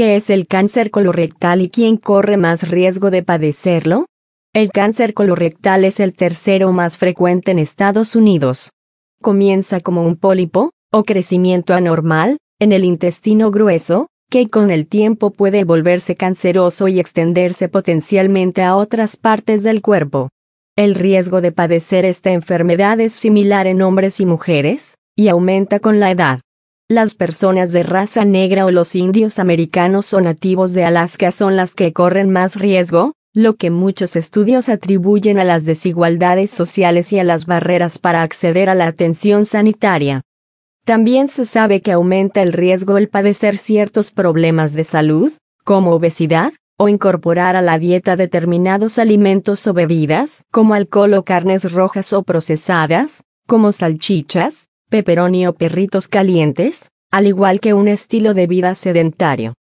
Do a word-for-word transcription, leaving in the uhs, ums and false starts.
¿Qué es el cáncer colorectal y quién corre más riesgo de padecerlo? El cáncer colorectal es el tercero más frecuente en Estados Unidos. Comienza como un pólipo, o crecimiento anormal, en el intestino grueso, que con el tiempo puede volverse canceroso y extenderse potencialmente a otras partes del cuerpo. El riesgo de padecer esta enfermedad es similar en hombres y mujeres, y aumenta con la edad. Las personas de raza negra o los indios americanos o nativos de Alaska son las que corren más riesgo, lo que muchos estudios atribuyen a las desigualdades sociales y a las barreras para acceder a la atención sanitaria. También se sabe que aumenta el riesgo el padecer ciertos problemas de salud, como obesidad, o incorporar a la dieta determinados alimentos o bebidas, como alcohol o carnes rojas o procesadas, como salchichas, pepperoni o perritos calientes, al igual que un estilo de vida sedentario.